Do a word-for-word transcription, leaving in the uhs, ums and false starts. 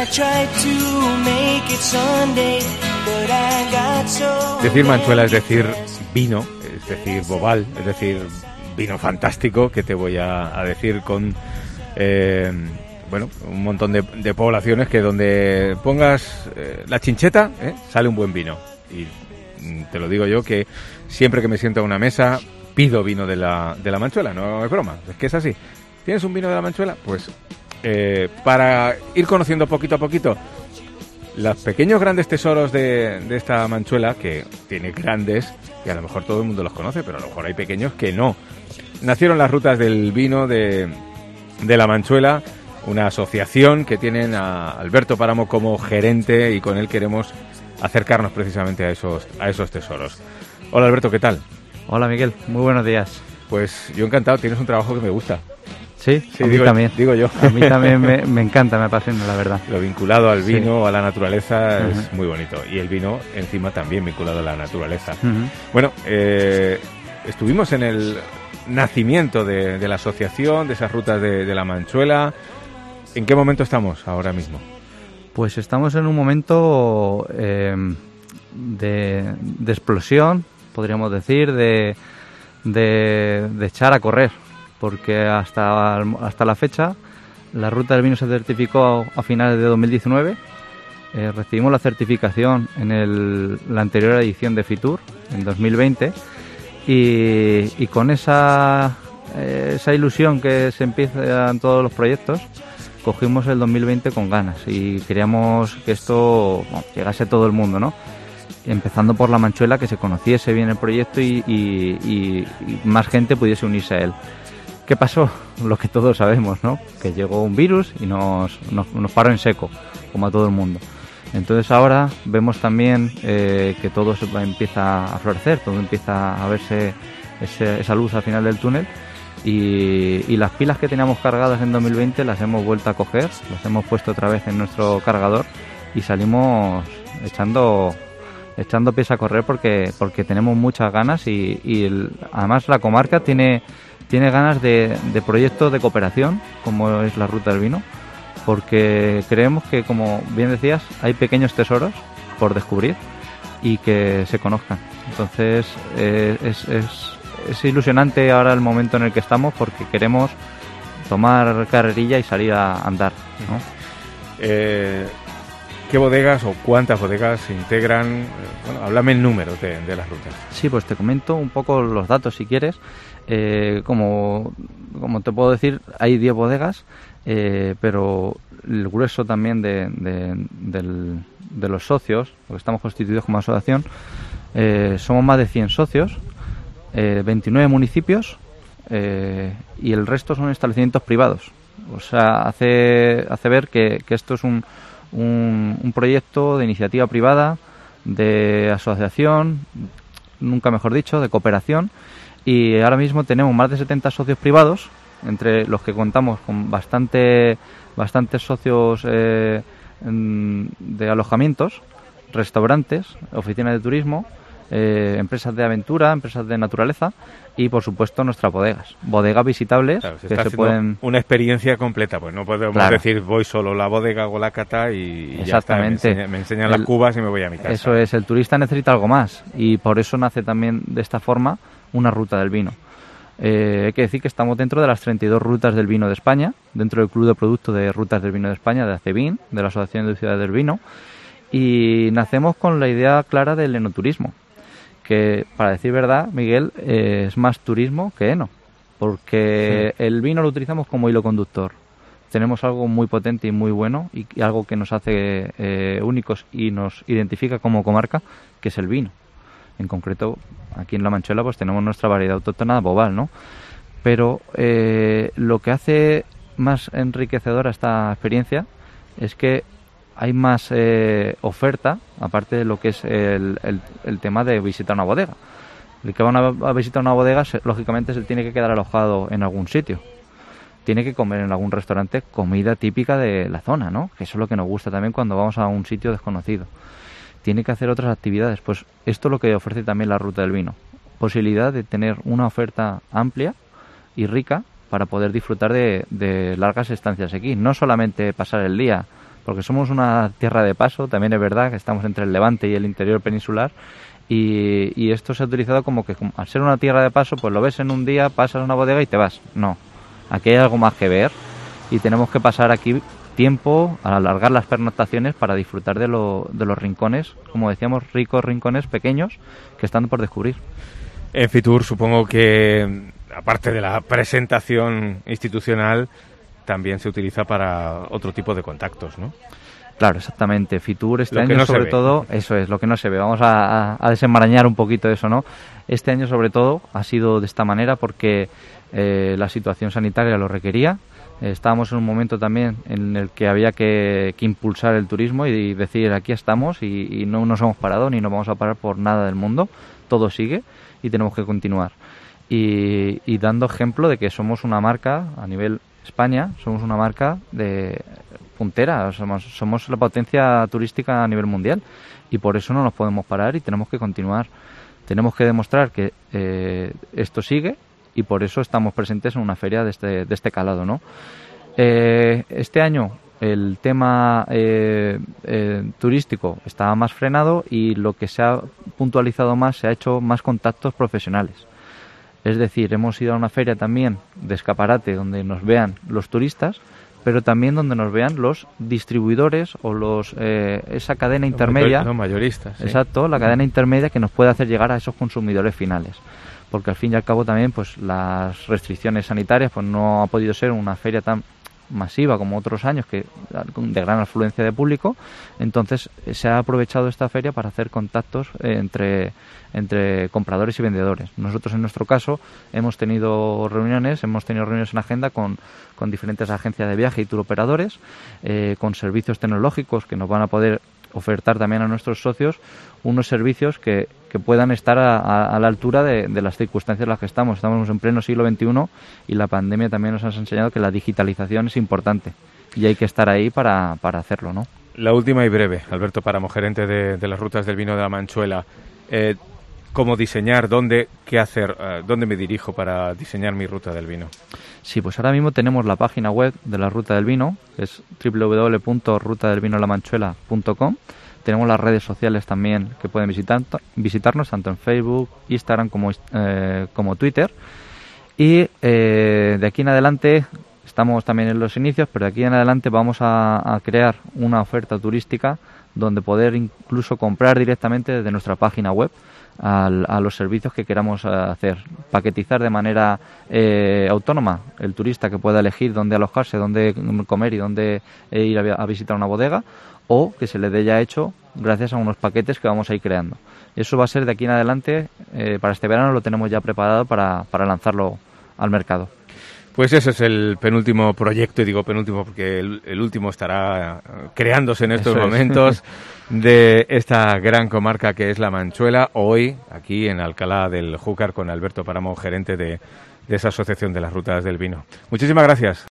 Decir manchuela es decir vino, es decir bobal, es decir vino fantástico, que te voy a, a decir con eh, bueno, un montón de, de poblaciones que donde pongas eh, la chincheta eh, sale un buen vino. Y te lo digo yo, que siempre que me siento a una mesa pido vino de la, de la Manchuela, no es broma, es que es así. ¿Tienes un vino de la Manchuela? Pues eh, para ir conociendo poquito a poquito los pequeños grandes tesoros de, de esta Manchuela, que tiene grandes, y a lo mejor todo el mundo los conoce, pero a lo mejor hay pequeños que no. Nacieron las rutas del vino de, de la Manchuela, una asociación que tienen a Alberto Páramo como gerente, y con él queremos acercarnos precisamente a esos, a esos tesoros. Hola Alberto, ¿qué tal? Hola Miguel, muy buenos días. Pues yo encantado, tienes un trabajo que me gusta. Sí, sí a mí digo, también. Digo yo. A mí también me, me encanta, me apasiona, la verdad. Lo vinculado al vino, sí, a la naturaleza, uh-huh, es muy bonito. Y el vino, encima, también vinculado a la naturaleza. Uh-huh. Bueno, eh, estuvimos en el nacimiento de, de la asociación, de esas rutas de, de la Manchuela. ¿En qué momento estamos ahora mismo? Pues estamos en un momento eh, de, de explosión, podríamos decir, de, de, de echar a correr, porque hasta, hasta la fecha la ruta del vino se certificó a finales de dos mil diecinueve, eh, recibimos la certificación en el, la anterior edición de Fitur, en dos mil veinte, y, y con esa, eh, esa ilusión que se empiezan todos los proyectos, cogimos el dos mil veinte con ganas y queríamos que esto, bueno, llegase a todo el mundo, ¿no? Empezando por la Manchuela, que se conociese bien el proyecto y, y, y, y más gente pudiese unirse a él. ¿Qué pasó? Lo que todos sabemos, ¿no? Que llegó un virus y nos, nos, nos paró en seco, como a todo el mundo. Entonces ahora vemos también eh, que todo se empieza a florecer, todo empieza a verse ese, esa luz al final del túnel. Y, y las pilas que teníamos cargadas en dos mil veinte las hemos vuelto a coger, las hemos puesto otra vez en nuestro cargador y salimos echando echando pies a correr porque porque tenemos muchas ganas y, y el, además la comarca tiene tiene ganas de, de proyectos de cooperación como es la Ruta del Vino, porque creemos que, como bien decías, hay pequeños tesoros por descubrir y que se conozcan. Entonces eh, es, es Es ilusionante ahora el momento en el que estamos porque queremos tomar carrerilla y salir a andar, ¿no? Eh, ¿Qué bodegas o cuántas bodegas se integran? Bueno, háblame el número de, de las rutas. Sí, pues te comento un poco los datos si quieres. Eh, como, como te puedo decir, hay diez bodegas, eh, pero el grueso también de, de, del, de los socios, porque estamos constituidos como asociación, eh, somos más de cien socios. Eh, veintinueve municipios eh, y el resto son establecimientos privados. O sea, hace hace ver que, que esto es un, un, un proyecto de iniciativa privada, de asociación, nunca mejor dicho, de cooperación, y ahora mismo tenemos más de setenta socios privados, entre los que contamos con bastante bastantes socios eh, de alojamientos, restaurantes, oficinas de turismo, Eh, empresas de aventura, empresas de naturaleza y por supuesto nuestras bodegas, bodegas visitables, claro, se que se pueden una experiencia completa, pues no podemos claro. decir voy solo a la bodega, hago la cata y exactamente ya está, me, enseña, me enseñan el, las cubas y me voy a mi casa. Eso es, el turista necesita algo más y por eso nace también de esta forma una ruta del vino. Eh, hay que decir que estamos dentro de las treinta y dos rutas del vino de España, dentro del Club de Productos de Rutas del Vino de España, de ACEVIN, de la Asociación de Ciudades del Vino, y nacemos con la idea clara del enoturismo, que, para decir verdad, Miguel, eh, es más turismo que eno, porque sí. El vino lo utilizamos como hilo conductor. Tenemos algo muy potente y muy bueno y, y algo que nos hace eh, únicos y nos identifica como comarca, que es el vino. En concreto, aquí en La Manchuela pues tenemos nuestra variedad autóctona bobal, ¿no? Pero eh, lo que hace más enriquecedora esta experiencia es que hay más eh, oferta, aparte de lo que es el, el, el tema de visitar una bodega. El que va a visitar una bodega, se, lógicamente, se tiene que quedar alojado en algún sitio. Tiene que comer en algún restaurante comida típica de la zona, ¿no? Que eso es lo que nos gusta también cuando vamos a un sitio desconocido. Tiene que hacer otras actividades. Pues esto es lo que ofrece también la Ruta del Vino. Posibilidad de tener una oferta amplia y rica para poder disfrutar de, de largas estancias aquí. No solamente pasar el día porque somos una tierra de paso, también es verdad que estamos entre el Levante y el interior peninsular, y, y esto se ha utilizado como que como, al ser una tierra de paso, pues lo ves en un día, pasas a una bodega y te vas. No, aquí hay algo más que ver y tenemos que pasar aquí tiempo, a alargar las pernoctaciones para disfrutar de, lo, de los rincones, como decíamos, ricos rincones pequeños que están por descubrir. En Fitur supongo que, aparte de la presentación institucional, también se utiliza para otro tipo de contactos, ¿no? Claro, exactamente. Fitur este lo año no sobre todo, eso es, lo que no se ve. Vamos a, a desenmarañar un poquito eso, ¿no? Este año sobre todo ha sido de esta manera porque eh, la situación sanitaria lo requería. Eh, estábamos en un momento también en el que había que, que impulsar el turismo y decir aquí estamos y, y no nos hemos parado ni nos vamos a parar por nada del mundo. Todo sigue y tenemos que continuar. Y, y dando ejemplo de que somos una marca a nivel España, somos una marca de puntera, somos, somos la potencia turística a nivel mundial y por eso no nos podemos parar y tenemos que continuar. Tenemos que demostrar que eh, esto sigue y por eso estamos presentes en una feria de este, de este calado, ¿no? Eh, este año el tema eh, eh, turístico estaba más frenado y lo que se ha puntualizado más, se ha hecho más contactos profesionales. Es decir, hemos ido a una feria también de escaparate donde nos vean los turistas, pero también donde nos vean los distribuidores o los eh, esa cadena intermedia. Los mayoristas. Sí. Exacto, la cadena intermedia que nos puede hacer llegar a esos consumidores finales. Porque al fin y al cabo también pues las restricciones sanitarias pues no ha podido ser una feria tan masiva como otros años que de gran afluencia de público, entonces se ha aprovechado esta feria para hacer contactos entre entre compradores y vendedores. Nosotros en nuestro caso hemos tenido reuniones, hemos tenido reuniones en agenda con, con diferentes agencias de viaje y turoperadores, eh, con servicios tecnológicos que nos van a poder ofertar también a nuestros socios unos servicios que, que puedan estar a, a, a la altura de, de las circunstancias en las que estamos. Estamos en pleno siglo veintiuno y la pandemia también nos ha enseñado que la digitalización es importante y hay que estar ahí para, para hacerlo, ¿no? La última y breve, Alberto Páramo, gerente de, de las rutas del vino de la Manchuela. Eh, ¿Cómo diseñar? ¿Dónde? ¿Qué hacer? Eh, ¿Dónde me dirijo para diseñar mi ruta del vino? Sí, pues ahora mismo tenemos la página web de la Ruta del Vino, que es doble u doble u doble u punto ruta del vino la manchuela punto com. Tenemos las redes sociales también que pueden visitar, visitarnos, tanto en Facebook, Instagram como, eh, como Twitter. Y eh, de aquí en adelante, estamos también en los inicios, pero de aquí en adelante vamos a, a crear una oferta turística donde poder incluso comprar directamente desde nuestra página web al, a los servicios que queramos hacer. Paquetizar de manera eh, autónoma el turista, que pueda elegir dónde alojarse, dónde comer y dónde eh, ir a, a visitar una bodega, o que se le dé ya hecho gracias a unos paquetes que vamos a ir creando. Eso va a ser de aquí en adelante, eh, para este verano lo tenemos ya preparado para, para lanzarlo al mercado. Pues ese es el penúltimo proyecto, y digo penúltimo porque el, el último estará creándose en estos Eso momentos, es. de esta gran comarca que es La Manchuela, hoy aquí en Alcalá del Júcar con Alberto Páramo, gerente de, de esa asociación de las rutas del vino. Muchísimas gracias.